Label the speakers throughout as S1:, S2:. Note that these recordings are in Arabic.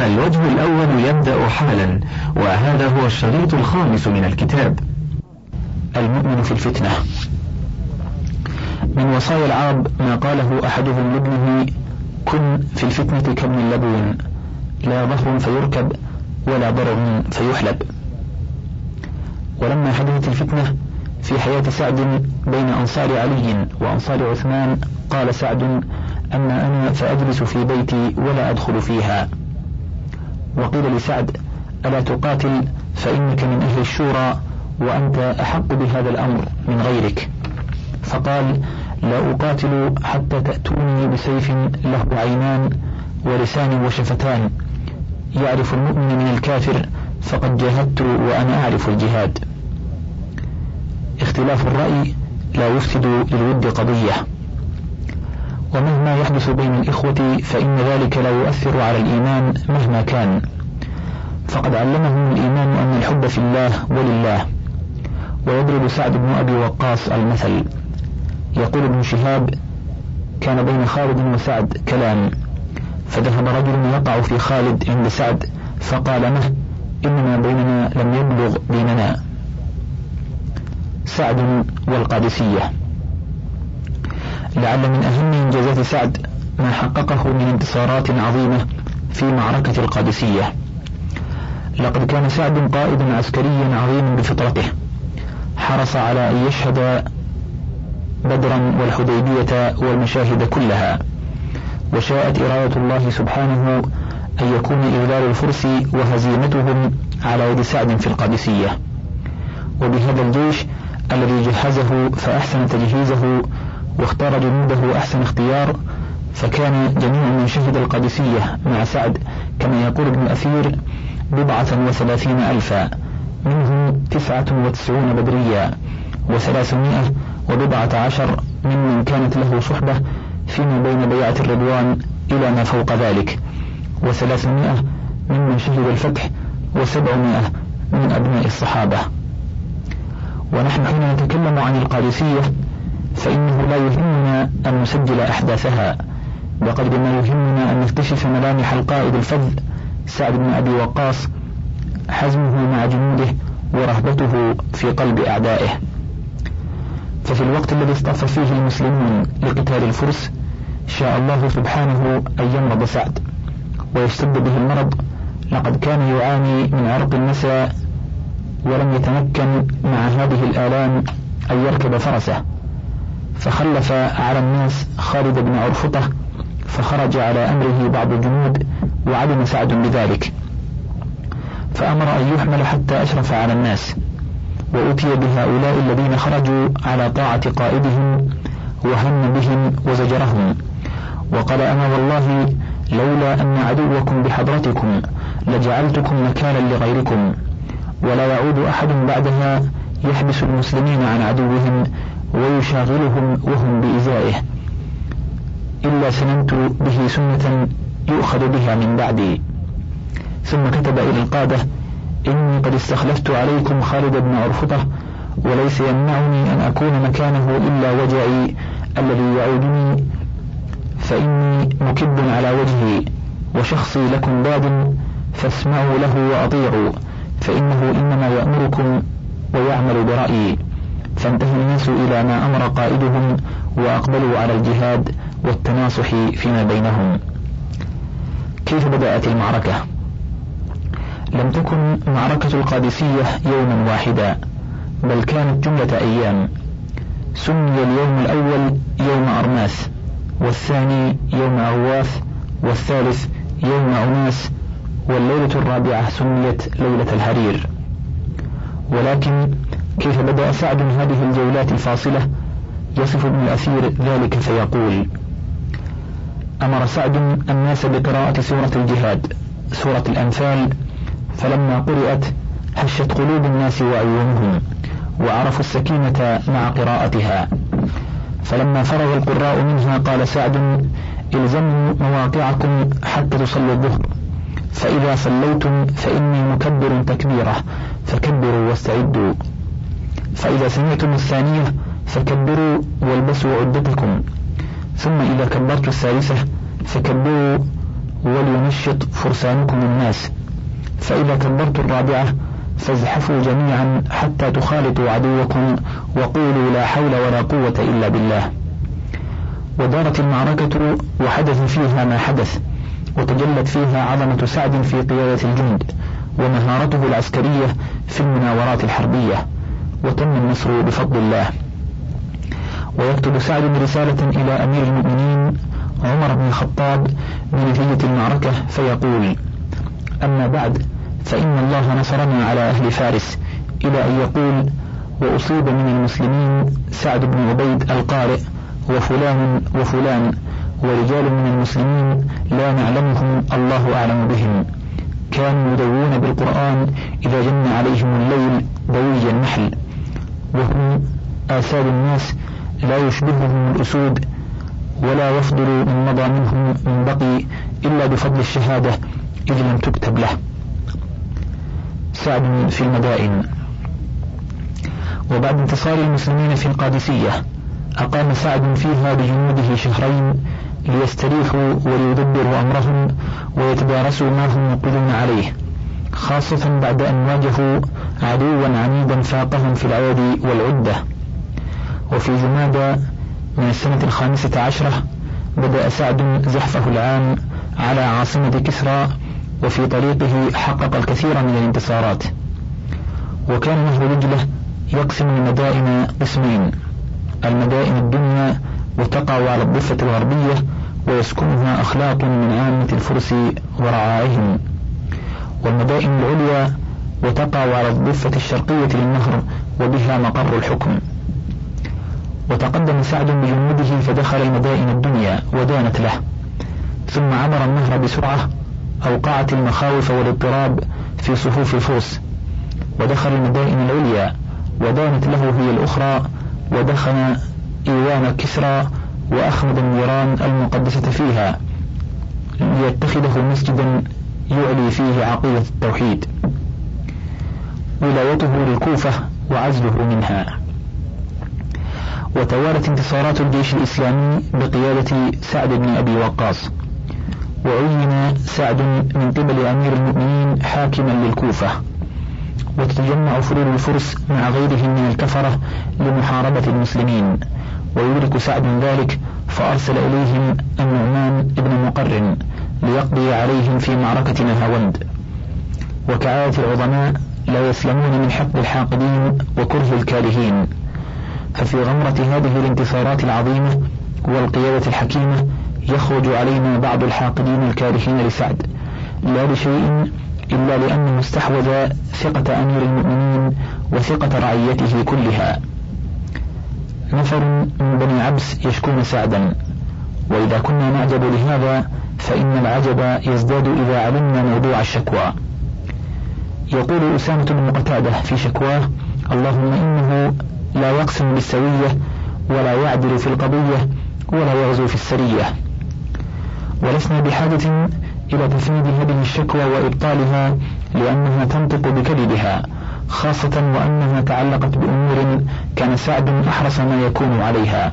S1: الوجه الأول يبدأ حالا، وهذا هو الشريط الخامس من الكتاب.
S2: المؤمن في الفتنة. من وصايا العرب ما قاله أحدهم لابنه: كن في الفتنة كابن اللبون، لا ظهر فيركب ولا ضرر فيحلب. ولما حدثت الفتنة في حياة سعد بين أنصار علي وأنصار عثمان، قال سعد: أما أنا فأجلس في بيتي ولا أدخل فيها. وقيل لسعد: ألا تقاتل فإنك من أهل الشورى وأنت أحق بهذا الأمر من غيرك؟ فقال: لا أقاتل حتى تأتوني بسيف له عينان ولسان وشفتان، يعرف المؤمن من الكافر فقد جاهدت وأنا أعرف الجهاد. اختلاف الرأي لا يفسد للود قضية، ومهما يحدث بين الإخوة فإن ذلك لا يؤثر على الإيمان مهما كان، فقد علمهم الإيمان أن الحب في الله ولله. ويضرب سعد بن أبي وقاص المثل. يقول ابن شهاب: كان بين خالد وسعد كلام، فذهب رجل يقع في خالد عند سعد فقال: مه إنما بيننا لم يبلغ ديننا. سعد والقادسية. لعل من أهم إنجازات سعد ما حققه من انتصارات عظيمة في معركة القادسية. لقد كان سعد قائدا عسكريا عظيما بفطرته، حرص على أن يشهد بدرا والحديبية والمشاهد كلها، وشاءت إرادة الله سبحانه أن يكون إذلال الفرس وهزيمتهم على يد سعد في القادسية. وبهذا الجيش الذي جهزه فأحسن تجهيزه واختار جنوده أحسن اختيار، فكان جميع من شهد القادسية مع سعد كما يقول ابن أثير 37,000، منهم 99 بدريا و314 ممن كانت له صحبة فيما بين بيعة الرضوان إلى ما فوق ذلك، و300 ممن شهد الفتح، و700 من أبناء الصحابة. ونحن حين نتكلم عن القادسية فإنه لا يهمنا أن نسجل أحداثها بقدر ما يهمنا أن نكتشف ملامح القائد الفذ سعد بن أبي وقاص، حزمه مع جنوده ورهبته في قلب أعدائه. ففي الوقت الذي اصطف فيه المسلمون لقتال الفرس شاء الله سبحانه أن يمرض سعد ويشتد به المرض. لقد كان يعاني من عرق النساء ولم يتمكن مع هذه الآلام أن يركب فرسه، فخلف على الناس خالد بن عرفطة، فخرج على أمره بعض الجنود وعلم سعد بذلك، فأمر أن يحمل حتى أشرف على الناس، وأتي بهؤلاء الذين خرجوا على طاعة قائدهم وهم بهم وزجرهم، وقال: أنا والله لولا أن عدوكم بحضرتكم لجعلتكم مكانا لغيركم، ولا يعود أحد بعدها يحبس المسلمين عن عدوهم ويشاغلهم وهم بإزائه إلا سننت به سنة يؤخذ بها من بعدي. ثم كتب إلى القادة: إني قد استخلفت عليكم خالد بن عرفطة، وليس يمنعني أن أكون مكانه إلا وجعي الذي يعودني، فإني مكب على وجهي وشخصي لكم باد، فاسمعوا له وأطيعوا، فإنه إنما يأمركم ويعمل برأيي. فانتهى الناس إلى ما أمر قائدهم وأقبلوا على الجهاد والتناصح فيما بينهم. كيف بدأت المعركة؟ لم تكن معركة القادسية يوما واحدا، بل كانت جملة أيام. سمي اليوم الأول يوم أرماث، والثاني يوم عواث، والثالث يوم عناس، والليلة الرابعة سميت ليلة الحرير. ولكن كيف بدأ سعد هذه الجولات الفاصلة؟ يصف ابن الأثير ذلك فيقول: أمر سعد الناس بقراءة سورة الجهاد، سورة الأنفال، فلما قرأت هشت قلوب الناس وعيونهم وعرفوا السكينة مع قراءتها. فلما فرغ القراء منها قال سعد: الزموا مواقعكم حتى تصلوا الظهر، فإذا صليتم فإني مكبر تكبيرة فكبروا واستعدوا، فإذا سمعتم الثانية فكبروا والبسوا عدتكم، ثم إذا كبرت الثالثة فكبروا ولينشط فرسانكم الناس، فإذا كبرت الرابعة فازحفوا جميعا حتى تخالطوا عدوكم وقولوا لا حول ولا قوة إلا بالله. ودارت المعركة وحدث فيها ما حدث، وتجلت فيها عظمة سعد في قيادة الجند ومهارته العسكرية في المناورات الحربية، وتم النصر بفضل الله. ويكتب سعد رسالة إلى أمير المؤمنين عمر بن الخطاب بنتيجة المعركة فيقول: أما بعد، فإن الله نصرنا على أهل فارس، إلى أن يقول: وأصيب من المسلمين سعد بن عبيد القارئ وفلان وفلان، ورجال من المسلمين لا نعلمهم الله أعلم بهم، كانوا يدوون بالقرآن إذا جن عليهم الليل دوي النحل، وهم آساد الناس لا يشبههم الأسود، ولا يفضل من مضى منهم من بقي إلا بفضل الشهادة إذ لم تكتب له. سعد في المدائن. وبعد انتصار المسلمين في القادسية أقام سعد فيها بجنوده شهرين ليستريحوا وليدبروا أمرهم ويتدارسوا ما هم مقبلون عليه، خاصة بعد أن واجهوا عدوا عنيدا فاقهم في العدد والعدة. وفي جمادى من السنة 15 بدأ سعد زحفه العام على عاصمة كسرى، وفي طريقه حقق الكثير من الانتصارات. وكان نهر دجلة يقسم المدائن قسمين: المدائن الدنيا وتقع على الضفة الغربية ويسكنها أخلاق من عامة الفرس ورعائهم، والمدائن العليا وتقع على الضفة الشرقية للنهر وبها مقر الحكم. وتقدم سعد بجنوده فدخل المدائن الدنيا ودانت له، ثم عبر النهر بسرعة أوقعت المخاوف والاضطراب في صفوف الفرس، ودخل المدائن العليا ودانت له هي الأخرى، ودخل إيوان كسرى وأخمد النيران المقدسة فيها ليتخذه مسجدا يعلي فيه عقيدة التوحيد. ولايته للكوفة وعزله منها. وتوالت انتصارات الجيش الإسلامي بقيادة سعد بن أبي وقاص، وعين سعد من قبل أمير المؤمنين حاكما للكوفة، وتتجمع فلول الفرس مع غيرهم من الكفرة لمحاربة المسلمين، ويدرك سعد ذلك فأرسل إليهم النعمان بن مقرن ليقضي عليهم في معركة نهاوند. وكعادة العظماء لا يسلمون من حقد الحاقدين وكره الكارهين، ففي غمرة هذه الانتصارات العظيمة والقيادة الحكيمة يخرج علينا بعض الحاقدين الكارهين لسعد، لا لشيء إلا لأنه استحوذ ثقة أمير المؤمنين وثقة رعيته كلها. نفر من بني عبس يشكون سعدا، وإذا كنا نعجب لهذا فإن العجب يزداد إذا علمنا موضوع الشكوى. يقول أسامة بن قتادة في شكواه: اللهم إنه لا يقسم بالسوية ولا يعدل في القضية ولا يغزو في السرية. ولسنا بحاجة إلى تفنيد هذه الشكوى وإبطالها، لأنها تنطق بكذبها، خاصة وأنها تعلقت بأمور كان سعد أحرص ما يكون عليها.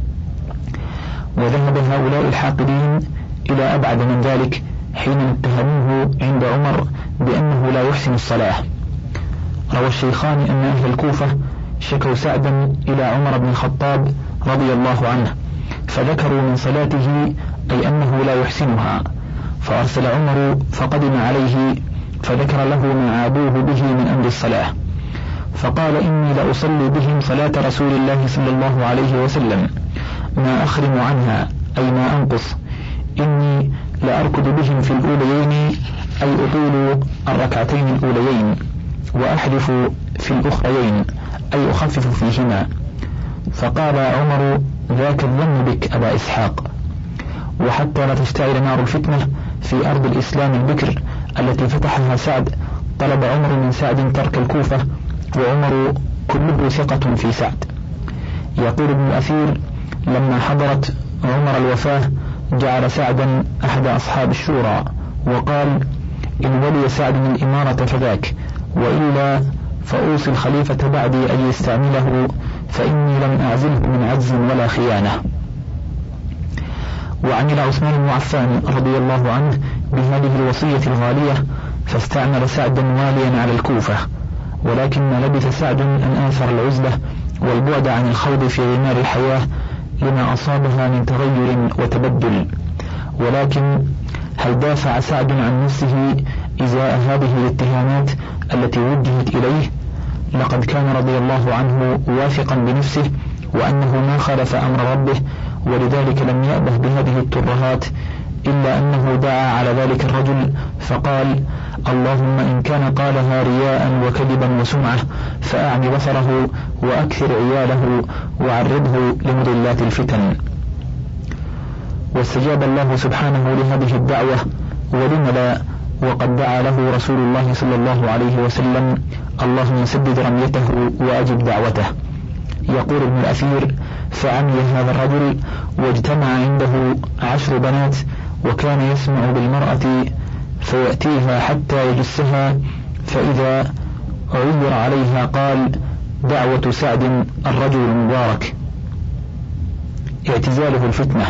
S2: وذهب هؤلاء الحاقدين إلى أبعد من ذلك حين اتهموه عند عمر بأنه لا يحسن الصلاة. روى الشيخان أن أهل الكوفة شكوا سعدا إلى عمر بن الخطاب رضي الله عنه، فذكروا من صلاته أي أنه لا يحسنها، فأرسل عمر فقدم عليه فذكر له ما عابوه به من أمر الصلاة، فقال: إني لأصلي بهم صلاة رسول الله صلى الله عليه وسلم ما أخرم عنها أي ما أنقص، إني لأركض بهم في الأوليين أي أطول الركعتين الأوليين، وأحذف في الأخريين أي أخفف فيهما. فقال عمر: ذاك الظن بك أبا إسحاق. وحتى لا تشتعل نار الفتنة في أرض الإسلام البكر التي فتحها سعد، طلب عمر من سعد ترك الكوفة، وعمر كله ثقة في سعد. يقول ابن الأثير: لما حضرت عمر الوفاة جعل سعدا أحد أصحاب الشورى، وقال: إن ولي سعد الإمارة فذاك، وإلا فأوصي الخليفة بعدي أن يستعمله، فإني لم أعزله من عجز ولا خيانة. وعن عثمان بن عفان رضي الله عنه بهذه الوصية الغالية فاستعمل سعدا واليا على الكوفة، ولكن ما لبث سعد أن آثر العزلة والبعد عن الخوض في غمار الحياة لما أصابها من تغير وتبدل. ولكن هل دافع سعد عن نفسه إزاء هذه الاتهامات التي وجهت إليه؟ لقد كان رضي الله عنه واثقا بنفسه وأنه ما خالف أمر ربه، ولذلك لم يأبه بهذه الترهات، إلا أنه دعا على ذلك الرجل فقال: اللهم إن كان قالها رياء وكذبا وسمعة فأعمي بصره وأكثر عياله وعرضه لمضلات الفتن. واستجاب الله سبحانه لهذه الدعوة، ولم لا، وقد دعا له رسول الله صلى الله عليه وسلم: اللهم سدد رميته وأجب دعوته. يقول ابن الأثير: فعمي هذا الرجل واجتمع عنده 10 بنات، وكان يسمع بالمرأة فيأتيها حتى يجسها، فإذا عير عليها قال: دعوة سعد الرجل المبارك. اعتزاله الفتنة.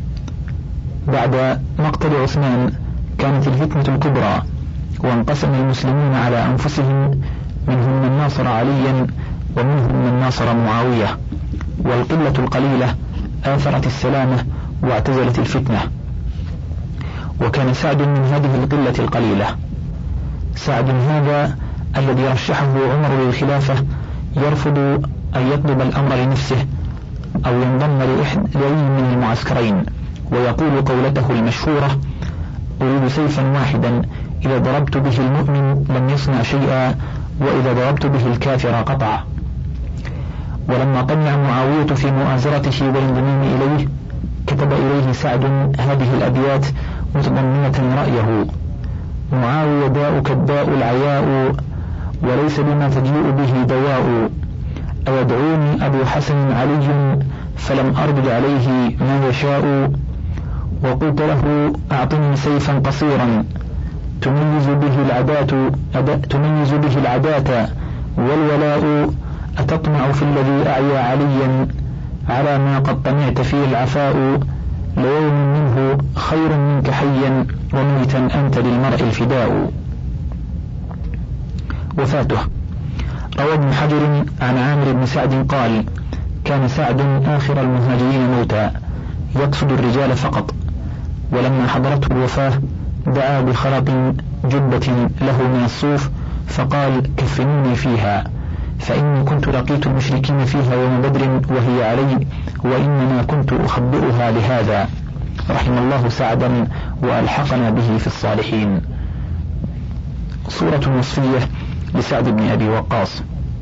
S2: بعد مقتل عثمان كانت الفتنة الكبرى، وانقسم المسلمون على أنفسهم، منهم من ناصر عليا ومنهم من ناصر معاوية، والقلة القليلة آثرت السلامة واعتزلت الفتنة، وكان سعد من هذه القلة القليلة. سعد هذا الذي رشحه عمر للخلافة يرفض أن يطلب الأمر لنفسه أو ينضم لأي من المعسكرين، ويقول قولته المشهورة: أريد سيفا واحدا إذا ضربت به المؤمن لم يصنع شيئا، وإذا ضربت به الكافر قطع. ولما طمع معاوية في مؤازرته والانضمام إليه كتب إليه سعد هذه الأبيات متضمنة رأيه: معاوية داؤك الداء العياء، وليس بما تجيء به دواء، أيدعوني أبو حسن علي فلم أردد عليه ما يشاء، وقلت له أعطني سيفا قصيرا تميز به العداة والولاء، أتطمع في الذي أعيا عليا على ما قد طمعت فيه العفاء، ليوم منه خير منك حيا وميتا أنت للمرء الفداء. وفاته. روى ابن حجر عن عامر بن سعد قال: كان سعد آخر المهاجرين موتا، يقصد الرجال فقط، ولما حضرته الوفاة دعا بخلق جبة له من الصوف فقال: كفنوني فيها، فإني كنت لقيت المشركين فيها يوم بدر وهي علي، وإنما كنت أخبئها لهذا. رحم الله سعدا وألحقنا به في الصالحين. صورة وصفية لسعد بن أبي وقاص.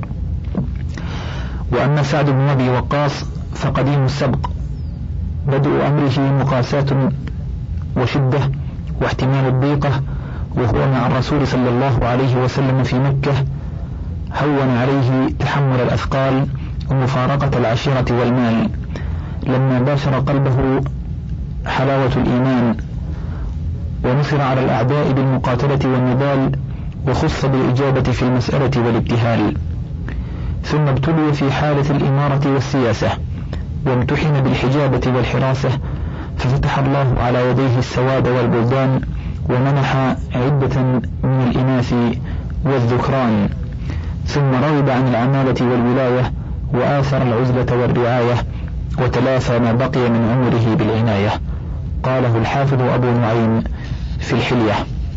S2: وأما سعد بن أبي وقاص فقديم السبق، بدء أمره مقاساة وشدة واحتمال الضيقة، وهو مع الرسول صلى الله عليه وسلم في مكة هون عليه تحمل الأثقال ومفارقة العشيرة والمال، لما باشر قلبه حلاوة الإيمان، ونصر على الأعداء بالمقاتلة والنضال، وخص بالإجابة في المسألة والابتهال. ثم ابتلي في حالة الإمارة والسياسة، وامتحن بالحجابة والحراسة، ففتح الله على يديه السواد والبلدان، ومنح عدة من الإناث والذكران، ثم رغب عن العمالة والولاية، وآثر العزلة والرعاية، وتلافى ما بقي من عمره بالعناية. قاله الحافظ أبو نعيم في الحلية.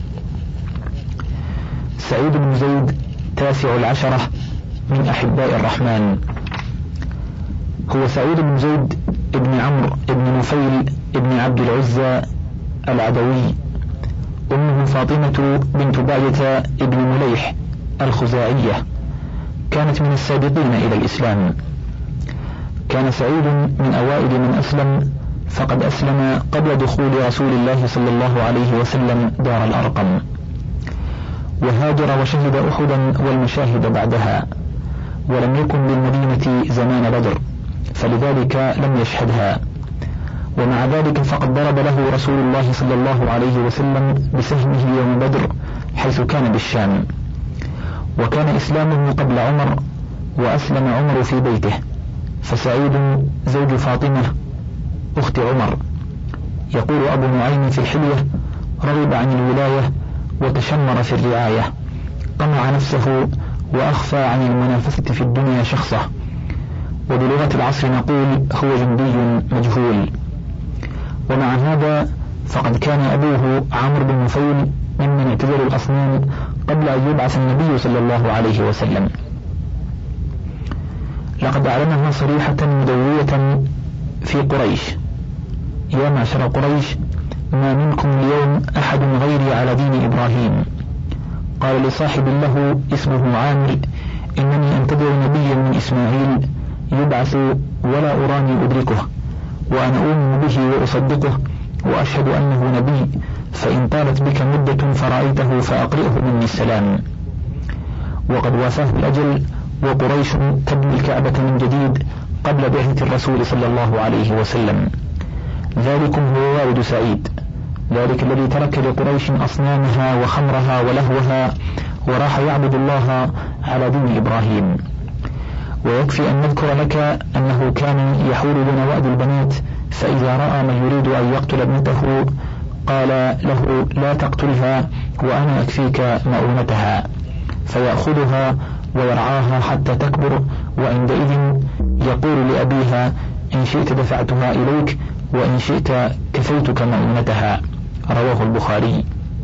S2: سعيد بن زيد 19 من أحباء الرحمن. هو سعيد بن زيد ابن عمرو ابن نفيل ابن عبد العزى العدوي، أمه فاطمة بنت باية ابن مليح الخزاعية، كانت من السابقين إلى الإسلام. كان سعيد من أوائل من أسلم، فقد أسلم قبل دخول رسول الله صلى الله عليه وسلم دار الأرقم، وهاجر وشهد أحدا والمشاهد بعدها، ولم يكن بالمدينة زمان بدر، فلذلك لم يشهدها. ومع ذلك فقد ضرب له رسول الله صلى الله عليه وسلم بسهمه يوم بدر حيث كان بالشام. وكان إسلامه قبل عمر، وأسلم عمر في بيته، فسعيد زوج فاطمة أخت عمر. يقول أبو نعيم في الحلية: رغب عن الولاية وتشمر في الرعاية، قمع نفسه وأخفى عن المنافسة في الدنيا شخصه، وبلغة العصر نقول هو جندي مجهول. ومع هذا فقد كان أبوه عمرو بن نفيل ممن اعتزلوا الأصنام قبل أن يبعث النبي صلى الله عليه وسلم. لقد أعلنها صريحة مدوية في قريش: يا معشر قريش، ما منكم اليوم أحد غيري على دين إبراهيم. قال لصاحب له اسمه عامر: إنني أنتظر نبيا من إسماعيل يبعث ولا أراني أدركه، وأنا أؤمن به وأصدقه وأشهد أنه نبي، فإن طالت بك مدة فرأيته فأقرئه مني السلام. وقد وافاه الأجل، وقريش تبني الكعبة من جديد قبل بعثة الرسول صلى الله عليه وسلم. ذلكم هو والد سعيد، ذلك الذي ترك لقريش أصنامها وخمرها ولهوها وراح يعبد الله على دين إبراهيم. ويكفي أن نذكر لك أنه كان يحول بين وأد البنات، فإذا رأى من يريد أن يقتل ابنته قال له: لا تقتلها وأنا أكفيك مؤونتها، فيأخذها ويرعاها حتى تكبر، وعندئذ يقول لأبيها: إن شئت دفعتها إليك وإن شئت كفيتك مؤونتها. رواه البخاري.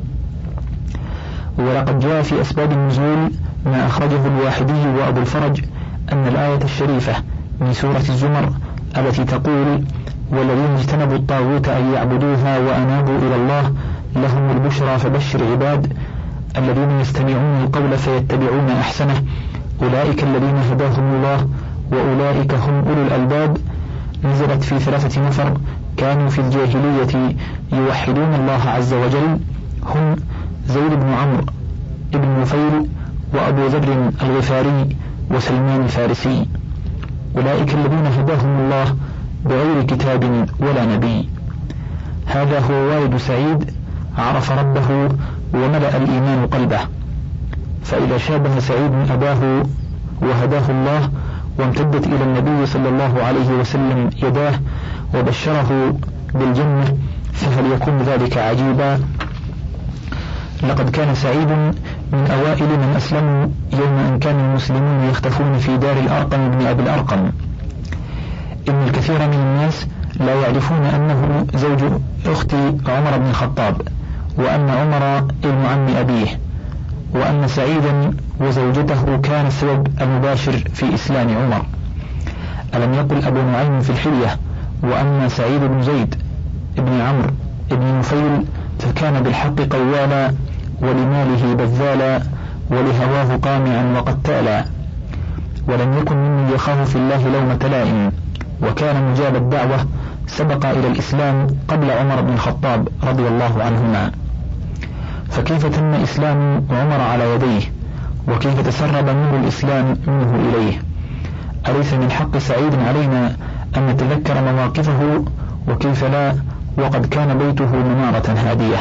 S2: ولقد جاء في أسباب النزول ما أخرجه الواحدي وأبو الفرج أن الآية الشريفة من سورة الزمر التي تقول: والذين اجتنبوا الطاغوت أن يعبدوها وأنابوا إلى الله لهم البشرى فبشر عباد الذين يستمعون القول فيتبعون أحسنه أولئك الذين هداهم الله وأولئك هم أولو الألباب، نزلت في 3 نفر كانوا في الجاهلية يوحدون الله عز وجل، هم زيد بن عمرو بن نفيل وأبو ذر الغفاري وسلمان الفارسي. أولئك الذين هداهم الله بغير كتاب ولا نبي. هذا هو والد سعيد، عرف ربه وملأ الإيمان قلبه. فإذا شابه سعيد أباه وهداه الله وامتدت إلى النبي صلى الله عليه وسلم يداه وبشره بالجنة، فهل يكون ذلك عجيبا؟ لقد كان سعيد من أوائل من أسلموا يوم أن كان المسلمون يختفون في دار الأرقم بن أبي الأرقم. إن الكثير من الناس لا يعرفون أنه زوج أخت عمر بن الخطاب، وأن عمر ابن عم أبيه، وأن سعيدا وزوجته كان السبب المباشر في إسلام عمر. ألم يقل أبو نعيم في الحلية: وأما سعيد بن زيد ابن عمرو ابن نفيل فكان بالحق قوالا ولماله بذالا ولهواه قامعا وقتالا، ولم يكن ممن يخاف في الله لومة لائم، وكان مجاب الدعوة، سبق إلى الإسلام قبل عمر بن الخطاب رضي الله عنهما. فكيف تم إسلام عمر على يديه، وكيف تسرب نور الإسلام منه إليه؟ أليس من حق سعيد علينا أن نتذكر مواقفه؟ وكيف لا، وقد كان بيته منارة هادية،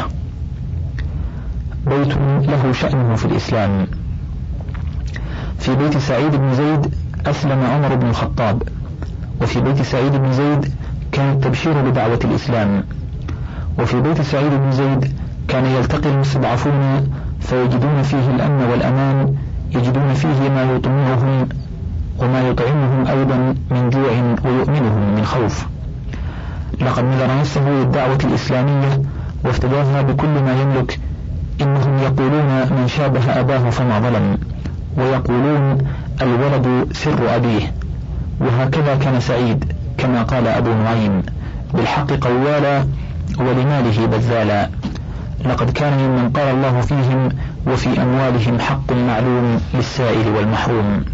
S2: بيت له شأنه في الإسلام. في بيت سعيد بن زيد أسلم عمر بن الخطاب، وفي بيت سعيد بن زيد كان التبشير بدعوة الإسلام، وفي بيت سعيد بن زيد كان يلتقي المستضعفون فيجدون فيه الأمن والأمان، يجدون فيه ما يطمئنهم وما يطعمهم أيضا من جوع ويؤمنهم من خوف. لقد نذر نفسه للدعوة الإسلامية وافتداها بكل ما يملك. إنهم يقولون من شابه أباه فما ظلم، ويقولون الولد سر أبيه. وهكذا كان سعيد كما قال أبو نعيم: بالحق قوالا ولماله بذالا. لقد كان ممن قال الله فيهم: وفي أموالهم حق معلوم للسائل والمحروم.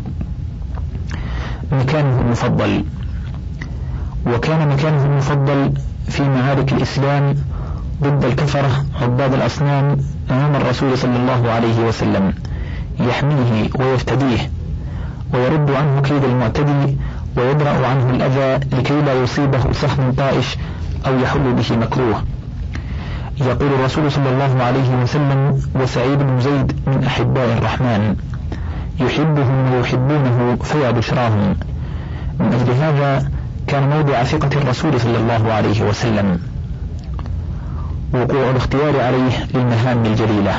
S2: مكانه المفضل. وكان مكانه المفضل في معارك الإسلام ضد الكفرة عباد الأصنام أمام الرسول صلى الله عليه وسلم، يحميه ويفتديه ويرد عنه كيد المعتدي ويدرأ عنه الأذى لكي لا يصيبه سهم طائش أو يحل به مكروه. يقول الرسول صلى الله عليه وسلم: وسعيد بن زيد من أحباء الرحمن، يحبهم ويحبونه فيا بشراهم. من أجل هذا كان موضع ثقة الرسول صلى الله عليه وسلم. وقوع الاختيار عليه للمهام الجليلة.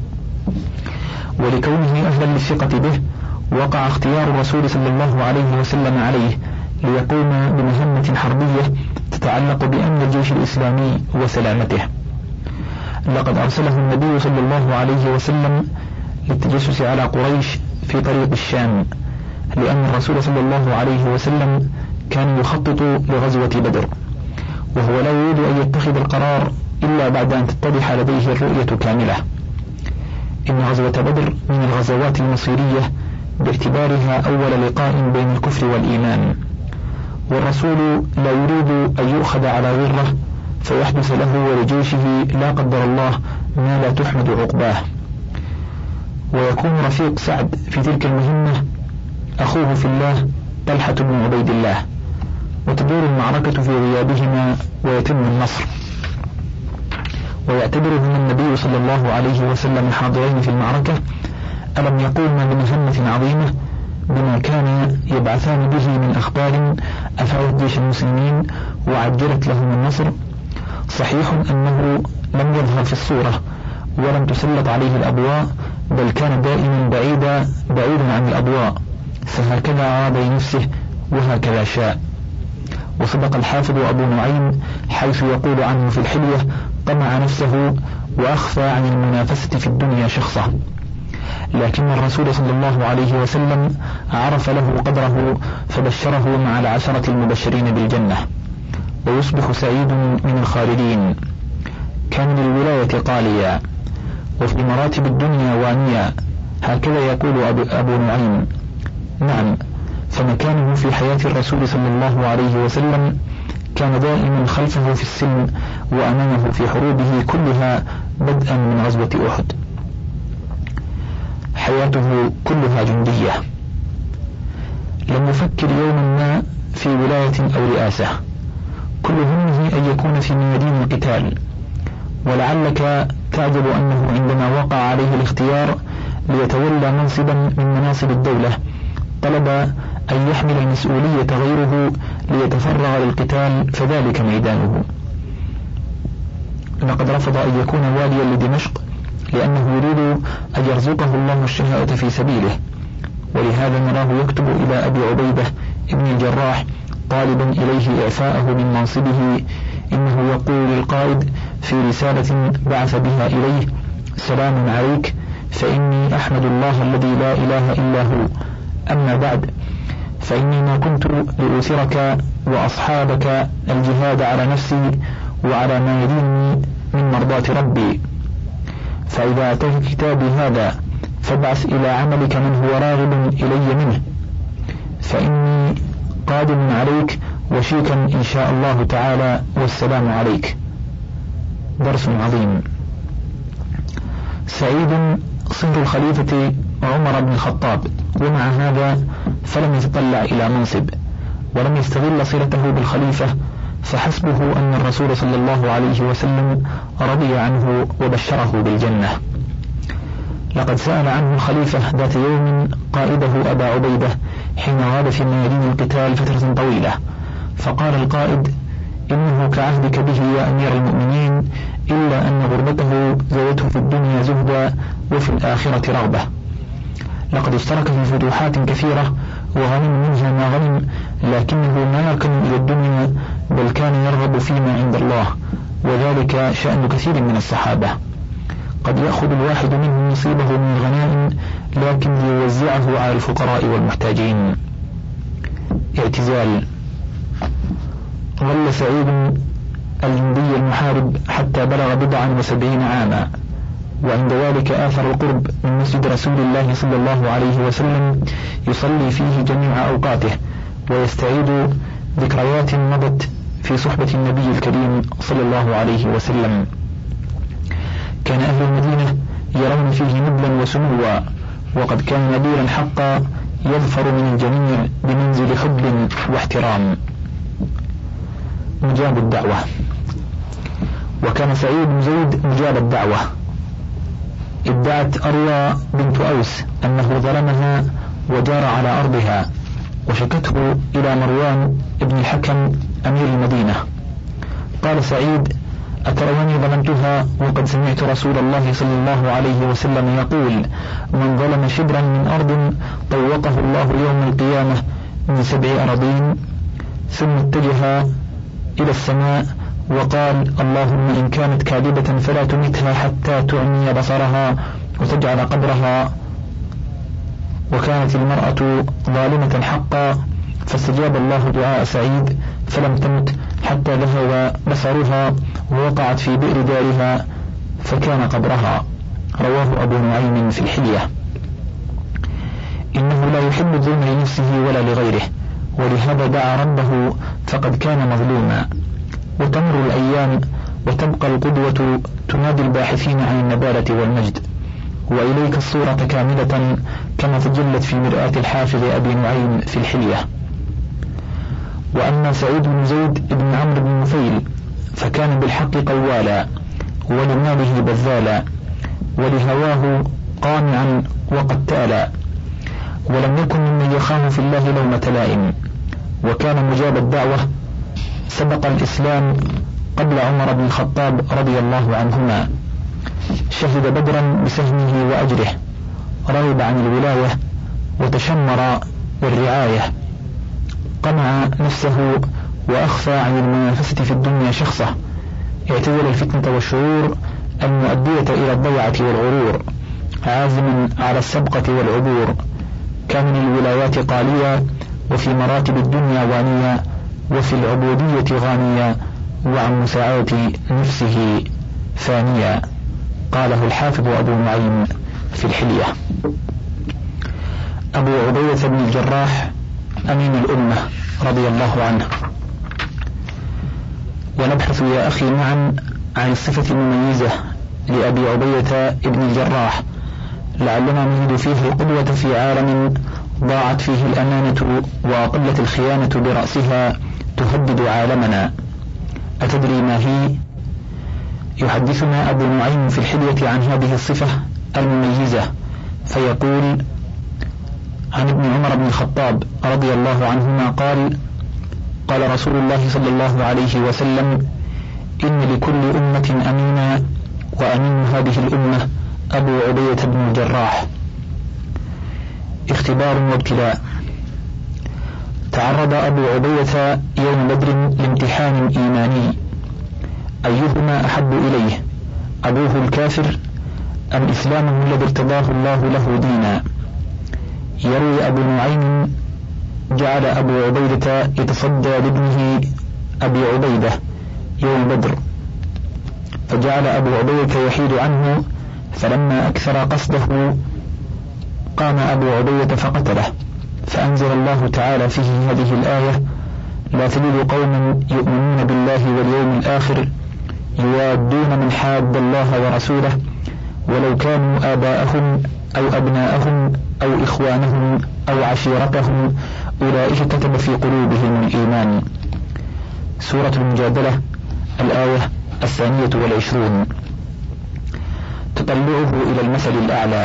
S2: ولكونه أهلا للثقة به وقع اختيار الرسول صلى الله عليه وسلم عليه ليقوم بمهمة حربية تتعلق بأمن الجيش الإسلامي وسلامته. لقد أرسله النبي صلى الله عليه وسلم للتجسس على قريش في طريق الشام، لأن الرسول صلى الله عليه وسلم كان يخطط لغزوة بدر، وهو لا يريد أن يتخذ القرار إلا بعد أن تتضح لديه الرؤية كاملة. إن غزوة بدر من الغزوات المصيرية باعتبارها أول لقاء بين الكفر والإيمان، والرسول لا يريد أن يؤخذ على غره فيحدث له ولجيشه لا قدر الله ما لا تحمد عقباه. ويكون رفيق سعد في تلك المهمة أخوه في الله طلحة بن عبيد الله، وتدور المعركة في غيابهما ويتم النصر، ويعتبرهم النبي صلى الله عليه وسلم حاضرين في المعركة ألم يقوم بمهمة عظيمة بما كان يبعثان به من أخبار أفادت جيش المسلمين وعجلت لهم النصر. صحيح أنه لم يظهر في الصورة ولم تسلط عليه الأضواء، بل كان دائما بعيدا عن الأضواء، فهكذا عاد لنفسه وهكذا شاء. وصدق الحافظ أبو نعيم حيث يقول عنه في الحلية: طمع نفسه وأخفى عن المنافسة في الدنيا شخصه. لكن الرسول صلى الله عليه وسلم عرف له قدره فبشره مع العشرة المبشرين بالجنة، ويصبح سعيد من الخالدين. كان للولاية قاليا وفي مراتب الدنيا وانيا، هكذا يقول أبو نعيم. نعم، فمكانه في حياة الرسول صلى الله عليه وسلم كان دائما خلفه في السلم وأمامه في حروبه كلها بدءا من غزوة أحد. حياته كلها جندية، لم يفكر يوما ما في ولاية أو رئاسة، كل همه أن يكون في ميادين القتال. ولعلك تعجب أنه عندما وقع عليه الاختيار ليتولى منصبا من مناصب الدولة طلب أن يحمل المسؤولية غيره ليتفرغ للقتال، فذلك ميدانه. لقد رفض أن يكون واليا لدمشق لأنه يريد أن يرزقه الله الشهادة في سبيله، ولهذا نراه يكتب إلى أبي عبيدة ابن الجراح طالبا إليه إعفاءه من منصبه. إنه يقول للقائد في رسالة بعث بها إليه: سلام عليك، فإني أحمد الله الذي لا إله إلا هو، أما بعد فإني ما كنت لأوثرك وأصحابك الجهاد على نفسي وعلى ما يدينني من مرضاة ربي، فإذا أتاك كتابي هذا فابعث إلى عملك من هو راغب إلي منه، فإني قادم عليك وشيكا إن شاء الله تعالى، والسلام عليك. درس عظيم. سعيد صهر الخليفة عمر بن الخطاب، ومع هذا فلم يتطلع إلى منصب ولم يستغل صلته بالخليفة، فحسبه أن الرسول صلى الله عليه وسلم رضي عنه وبشره بالجنة. لقد سأل عنه الخليفة ذات يوم قائده أبا عبيدة حين غاب في ميادين القتال فترة طويلة، فقال القائد: إنه كعهدك به يا أمير المؤمنين، إلا أن غربته زودته في الدنيا زهدا وفي الآخرة رغبة. لقد اشترك في فتوحات كثيرة وغنم منها ما غنم، لكنه ما يركن إلى الدنيا، بل كان يرغب فيما عند الله، وذلك شأن كثير من الصحابة. قد يأخذ الواحد منهم نصيبه من الغنائم لكن ليوزعه على الفقراء والمحتاجين. اعتزال. ظل سعيد الجندي المحارب حتى بلغ 79 عاما، وعند ذلك آثر القرب من مسجد رسول الله صلى الله عليه وسلم يصلي فيه جميع أوقاته ويستعيد ذكريات مضت في صحبة النبي الكريم صلى الله عليه وسلم. كان أهل المدينة يرون فيه نبلا وسموا، وقد كان نبيلا حقا يظفر من الجميع بمنزل حب واحترام. مجاب الدعوة. وكان سعيد بن زيد مجاب الدعوة. ادعت أروى بنت أوس أنه ظلمها وجار على أرضها، وشكته إلى مروان ابن الحكم أمير المدينة. قال سعيد: أتروني ظلمتها وقد سمعت رسول الله صلى الله عليه وسلم يقول: من ظلم شبرا من أرض طوقه الله يوم القيامة من 7 أراضين. ثم اتجه إلى السماء وقال: اللهم إن كانت كاذبة فلا تمتها حتى تعمي بصرها وتجعل قبرها. وكانت المرأة ظالمة حقا، فاستجاب الله دعاء سعيد فلم تمت حتى ذهب بصرها ووقعت في بئر دارها فكان قبرها. رواه أبو نعيم في الحلية. إنه لا يحب الظلم لنفسه ولا لغيره، ولهذا دعا ربه فقد كان مظلوما. وتمر الأيام وتبقى القدوة تنادي الباحثين عن النبالة والمجد. وإليك الصورة كاملة كما تجلت في مرآة الحافظ أبي نعيم في الحلية. وأما سعيد بن زيد بن عمرو بن نفيل فكان بالحق قوالا، ولماله بذالا، ولهواه قامعا وقتالا، ولم يكن ممن يخاف في الله لومة لائم، وكان مجاب الدعوة. سبق الإسلام قبل عمر بن الخطاب رضي الله عنهما، شهد بدرا بسهمه وأجره، رغب عن الولاية وتشمر والرعاية، قمع نفسه وأخفى عن المنافسة في الدنيا شخصه، اعتزل الفتنة والشرور المؤدية إلى الضيعة والغرور، عازما على السبقة والعبور. كان من الولايات قاليا، وفي مراتب الدنيا وانيا، وفي العبودية غانيا، وعن مساعدة نفسه فانيا. قاله الحافظ أبو نعيم في الحلية. أبو عبيدة بن الجراح أمين الأمة رضي الله عنه. ونبحث يا أخي معا عن الصفة المميزة لأبي عبيدة بن الجراح، لعلنا نجد فيه القدوة في عالم ضاعت فيه الأمانة وأقلت الخيانة برأسها تهدد عالمنا. أتدري ما هي؟ يحدثنا أبو نعيم في الحلية عن هذه الصفة المميزة، فيقول: عن ابن عمر بن الخطاب رضي الله عنهما قال: قال رسول الله صلى الله عليه وسلم: إن لكل أمة أمينا، وأمين هذه الأمة أبو عبيدة بن الجراح. اختبار وابتلاء. تعرض أبو عبيدة يوم بدر لامتحان إيماني، أيهما أحب إليه، أبوه الكافر أم إسلامه الذي ارتضاه الله له دينا؟ يروي أبو نعيم: جعل أبو عبيدة يتصدى لابنه أبي عبيدة يوم بدر، فجعل أبو عبيدة يحيد عنه، فلما أكثر قصده قام أبو عبيدة فقتله، فأنزل الله تعالى فيه هذه الآية: لا تجد قوما يؤمنون بالله واليوم الآخر يوادون من حاد الله ورسوله ولو كانوا آباءهم أو أبناءهم أو إخوانهم أو عشيرتهم أولئك كتب في قلوبهم الإيمان. سورة المجادلة، الآية 22. تطلعه إلى المثل الأعلى.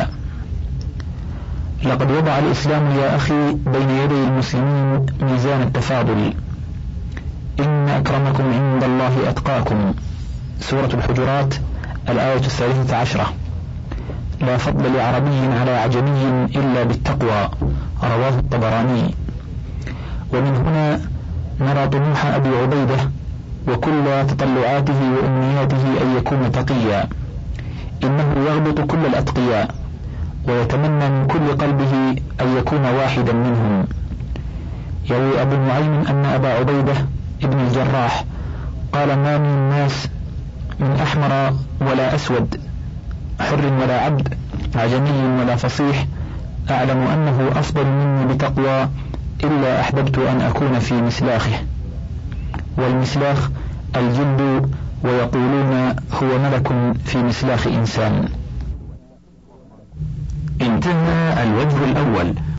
S2: لقد وضع الإسلام يا أخي بين يدي المسلمين ميزان التفاضل. إن أكرمكم عند الله أتقاكم. سورة الحجرات، الآية 13. لا فضل لعربي على عجمي إلا بالتقوى. رواه الطبراني. ومن هنا نرى طموح أبي عبيدة وكل تطلعاته وأمنياته أن يكون تقيا. إنه يغبط كل الأتقياء ويتمنى من كل قلبه أن يكون واحدا منهم. يروي أبو نعيم أن أبا عبيدة ابن الجراح قال: ما من الناس من أحمر ولا أسود، حر ولا عبد، عجمي ولا فصيح، أعلم أنه أفضل مني بتقوى إلا أحببت أن أكون في مسلاخه. والمسلاخ الجلد، ويقولون هو ملك في مسلاخ إنسان.
S1: انتهى الوجه الأول.